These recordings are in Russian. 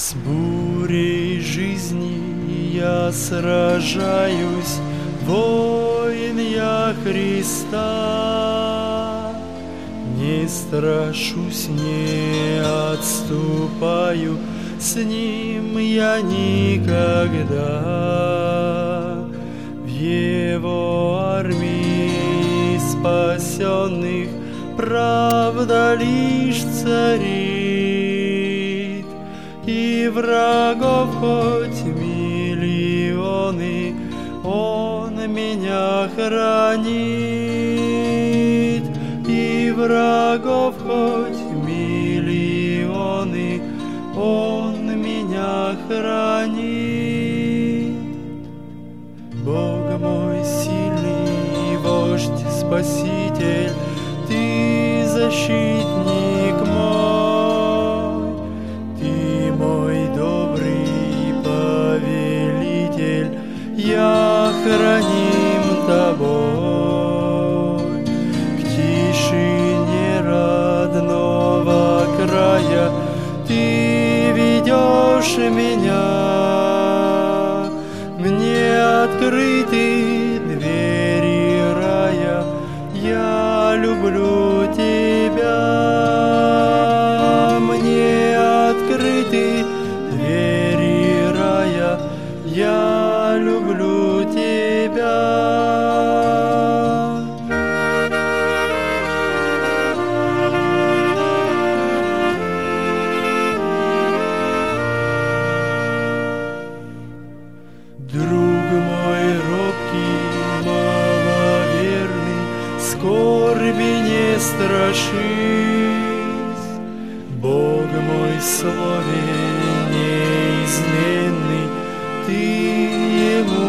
С бурей жизни я сражаюсь, воин я Христа. Не страшусь, не отступаю, с Ним я никогда. В Его армии спасенных правда лишь царит, и врагов хоть миллионы, Он меня хранит. И врагов хоть миллионы, Он меня хранит. Бог мой сильный, вождь, спаситель, Ты защитник мой, Ты мой добрый повелитель, я храним Тобой. К тишине родного края Ты ведешь меня, мне открыты двери рая, я люблю Тебя. Мне открыты двери рая, я люблю Тебя. Друг мой робкий, маловерный, скорби не страшись. Бог мой слове неизменный, Ты Ему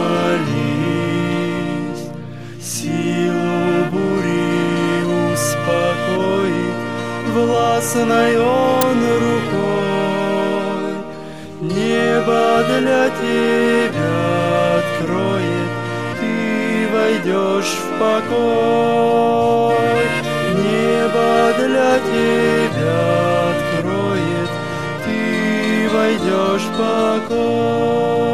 молись. Силу бури успокоит, властной Он рукой. Небо для тебя откроет, Ты войдешь в покой. Небо для тебя откроет, Ты войдешь в покой.